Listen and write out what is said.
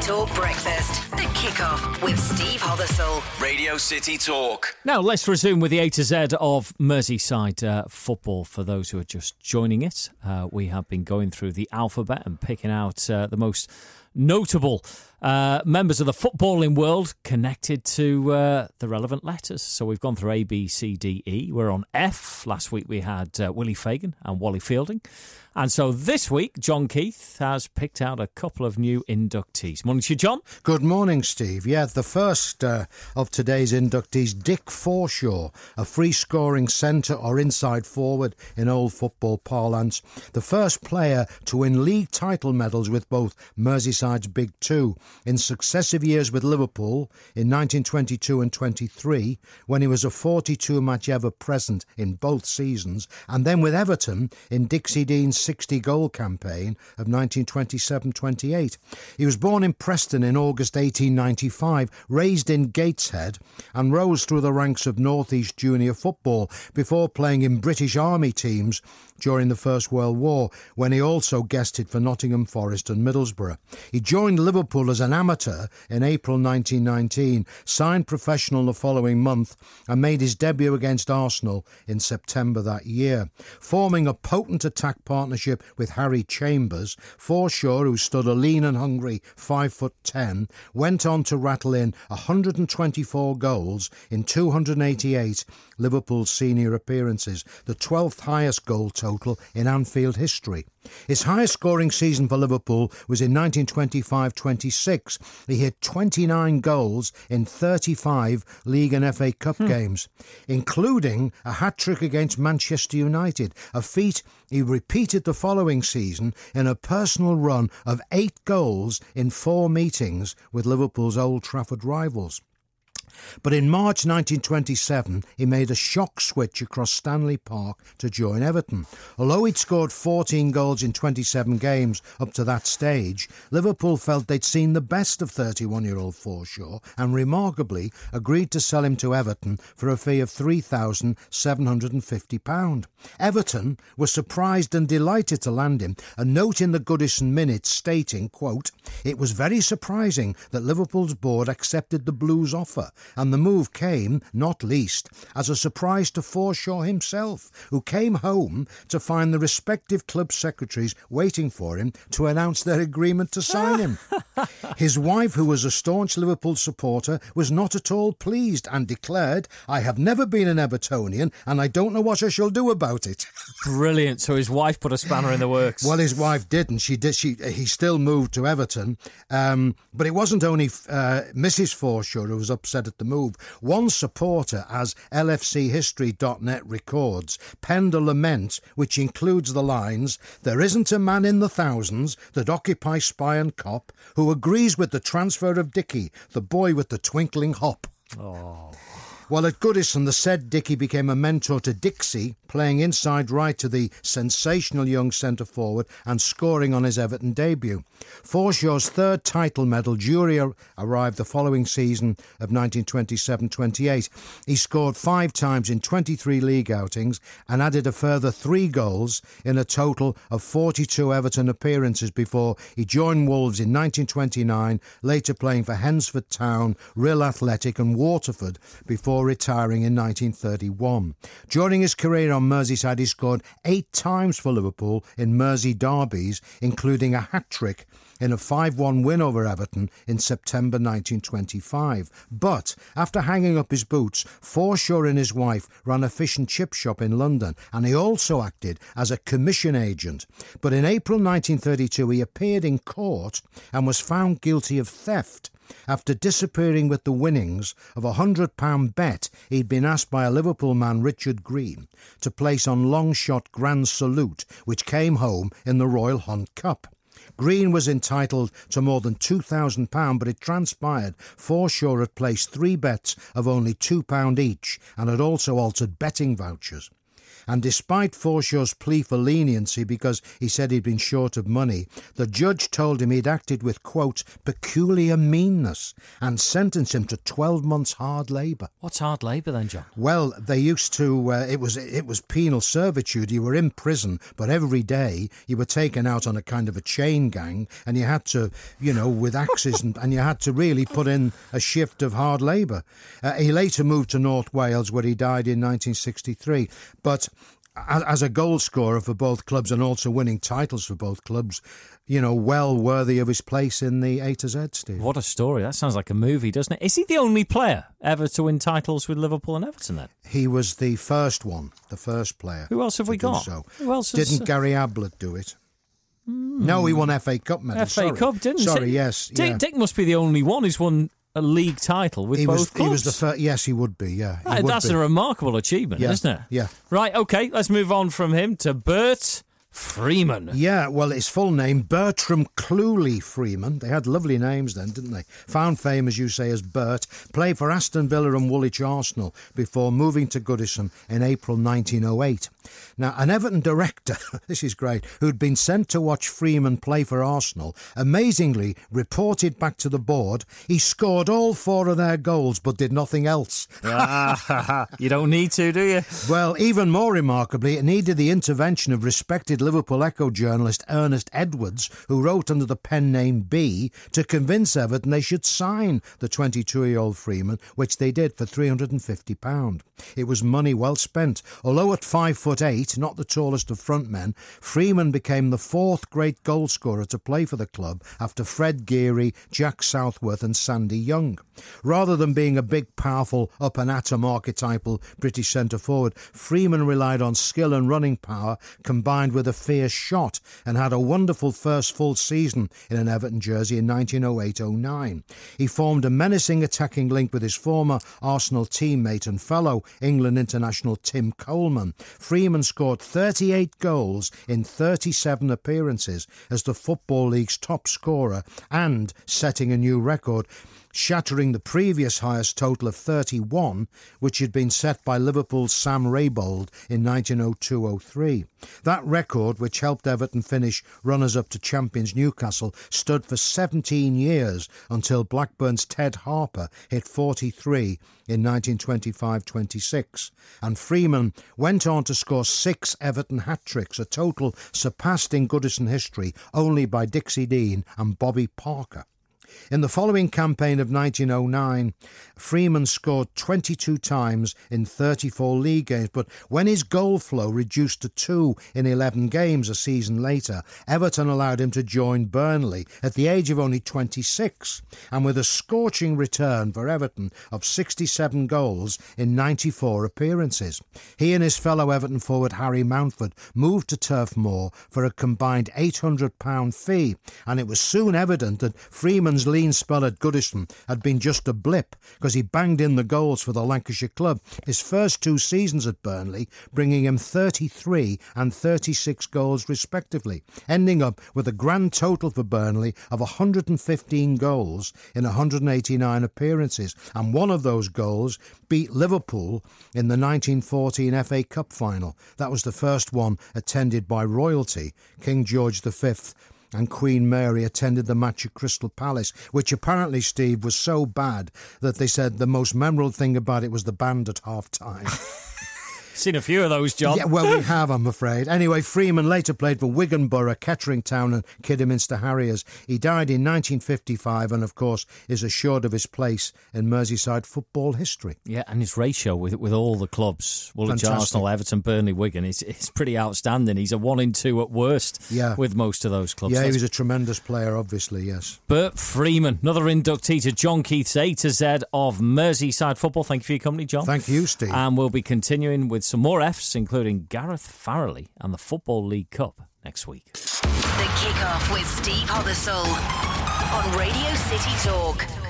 Talk Breakfast. The Kickoff with Steve Hothersall. Radio City Talk. Now, let's resume with the A to Z of Merseyside football. For those who are just joining it, we have been going through the alphabet and picking out the most notable members of the footballing world connected to the relevant letters. So we've gone through A, B, C, D, E. We're on F. Last week we had Willie Fagan and Wally Fielding. And so this week, John Keith has picked out a couple of new inductees. Morning to you, John. Good morning, Steve. Yeah, the first of today's inductees, Dick Forshaw, a free-scoring centre or inside forward in old football parlance. The first player to win league title medals with both Merseyside's Big Two in successive years with Liverpool in 1922 and 23, when he was a 42-match ever present in both seasons, and then with Everton in Dixie Dean's 60-goal campaign of 1927-28. He was born in Preston in August 1895, raised in Gateshead, and rose through the ranks of North East junior football before playing in British Army teams during the First World War, when he also guested for Nottingham Forest and Middlesbrough. He joined Liverpool as an amateur in April 1919, signed professional the following month, and made his debut against Arsenal in September that year. Forming a potent attack partnership with Harry Chambers, Forshaw, who stood a lean and hungry 5'10", went on to rattle in 124 goals in 288 Liverpool senior appearances, the 12th highest goal total in Anfield history. His highest scoring season for Liverpool was in 1925-26. He hit 29 goals in 35 League and FA Cup games, including a hat-trick against Manchester United, a feat he repeated the following season in a personal run of 8 goals in 4 meetings with Liverpool's Old Trafford rivals. But in March 1927, he made a shock switch across Stanley Park to join Everton. Although he'd scored 14 goals in 27 games up to that stage, Liverpool felt they'd seen the best of 31-year-old Forshaw and remarkably agreed to sell him to Everton for a fee of £3,750. Everton were surprised and delighted to land him, a note in the Goodison Minutes stating, quote, "It was very surprising that Liverpool's board accepted the Blues' offer, and the move came, not least, as a surprise to Forshaw himself, who came home to find the respective club secretaries waiting for him to announce their agreement to sign him. His wife, who was a staunch Liverpool supporter, was not at all pleased and declared, 'I have never been an Evertonian and I don't know what I shall do about it.'" Brilliant. So his wife put a spanner in the works. Well, his wife didn't. He still moved to Everton. But it wasn't only Mrs. Forshaw who was upset at the move. One supporter, as LFChistory.net records, penned a lament which includes the lines, "There isn't a man in the thousands that occupy Spy and Cop who agrees with the transfer of Dickie, the boy with the twinkling hop." Oh. Well, at Goodison, the said Dickie became a mentor to Dixie, playing inside right to the sensational young centre-forward and scoring on his Everton debut. Forshaw's third title medal duly arrived the following season of 1927-28. He scored 5 times in 23 league outings and added a further 3 goals in a total of 42 Everton appearances before he joined Wolves in 1929, later playing for Hensford Town, Rill Athletic and Waterford before retiring in 1931. During his career on Merseyside, he scored 8 times for Liverpool in Mersey derbies, including a hat-trick in a 5-1 win over Everton in September 1925. But after hanging up his boots, Forshaw and his wife ran a fish and chip shop in London, and he also acted as a commission agent. But in April 1932, he appeared in court and was found guilty of theft after disappearing with the winnings of a £100 bet he'd been asked by a Liverpool man, Richard Green, to place on long-shot Grand Salute, which came home in the Royal Hunt Cup. Green was entitled to more than £2,000, but it transpired Forshaw had placed 3 bets of only £2 each and had also altered betting vouchers. And despite Forshaw's plea for leniency because he said he'd been short of money, the judge told him he'd acted with, quote, peculiar meanness and sentenced him to 12 months hard labour. What's hard labour then, John? Well, they used to, it was penal servitude. You were in prison, but every day you were taken out on a kind of a chain gang and you had to, with axes and you had to really put in a shift of hard labour. He later moved to North Wales where he died in 1963. But as a goal scorer for both clubs and also winning titles for both clubs, well worthy of his place in the A to Z, Steve. What a story. That sounds like a movie, doesn't it? Is he the only player ever to win titles with Liverpool and Everton then? He was the first player. Who else have we got? So. Who else Didn't Gary Ablett do it? No, he won FA Cup medal. Cup, didn't he? Sorry, yes. Dick must be the only one who's won a league title with both clubs. He was the first. Yes, he would be. Yeah, that's a remarkable achievement, isn't it? Yeah. Right. Okay. Let's move on from him to Bert Freeman. Yeah, well, his full name, Bertram Cluley Freeman. They had lovely names then, didn't they? Found fame, as you say, as Bert. Played for Aston Villa and Woolwich Arsenal before moving to Goodison in April 1908. Now, an Everton director, this is great, who'd been sent to watch Freeman play for Arsenal, amazingly reported back to the board he scored all 4 of their goals but did nothing else. You don't need to, do you? Well, even more remarkably, it needed the intervention of respected Liverpool Echo journalist Ernest Edwards, who wrote under the pen name B, to convince Everton they should sign the 22-year-old Freeman, which they did for £350. It was money well spent. Although at 5'8", not the tallest of front men, Freeman became the 4th great goal scorer to play for the club after Fred Geary, Jack Southworth and Sandy Young. Rather than being a big, powerful, up-and-atom archetypal British centre-forward, Freeman relied on skill and running power combined with a fierce shot and had a wonderful first full season in an Everton jersey in 1908-09. He formed a menacing attacking link with his former Arsenal teammate and fellow England international Tim Coleman. Freeman scored 38 goals in 37 appearances as the Football League's top scorer and setting a new record, shattering the previous highest total of 31, which had been set by Liverpool's Sam Raybould in 1902-03. That record, which helped Everton finish runners-up to champions Newcastle, stood for 17 years until Blackburn's Ted Harper hit 43 in 1925-26. And Freeman went on to score 6 Everton hat-tricks, a total surpassed in Goodison history only by Dixie Dean and Bobby Parker. In the following campaign of 1909, Freeman scored 22 times in 34 league games, but when his goal flow reduced to 2 in 11 games a season later, Everton allowed him to join Burnley at the age of only 26, and with a scorching return for Everton of 67 goals in 94 appearances. He and his fellow Everton forward Harry Mountford moved to Turf Moor for a combined £800 fee, and it was soon evident that Freeman's lean spell at Goodison had been just a blip because he banged in the goals for the Lancashire club, his first 2 seasons at Burnley bringing him 33 and 36 goals respectively, ending up with a grand total for Burnley of 115 goals in 189 appearances, and one of those goals beat Liverpool in the 1914 FA Cup final. That was the first one attended by royalty. King George V and Queen Mary attended the match at Crystal Palace, which apparently, Steve, was so bad that they said the most memorable thing about it was the band at half-time. Seen a few of those, John. Yeah, well, we have, I'm afraid. Anyway, Freeman later played for Wigan Borough, Kettering Town and Kidderminster Harriers. He died in 1955 and, of course, is assured of his place in Merseyside football history. Yeah, and his ratio with all the clubs, Woolwich, Arsenal, Everton, Burnley, Wigan, it's pretty outstanding. He's a 1 in 2 at worst with most of those clubs. Yeah, he was a tremendous player, obviously, yes. Bert Freeman, another inductee to John Keith's A to Z of Merseyside football. Thank you for your company, John. Thank you, Steve. And we'll be continuing with some more Fs, including Gareth Farrelly and the Football League Cup next week. The Kickoff with Steve Hobbersall on Radio City Talk.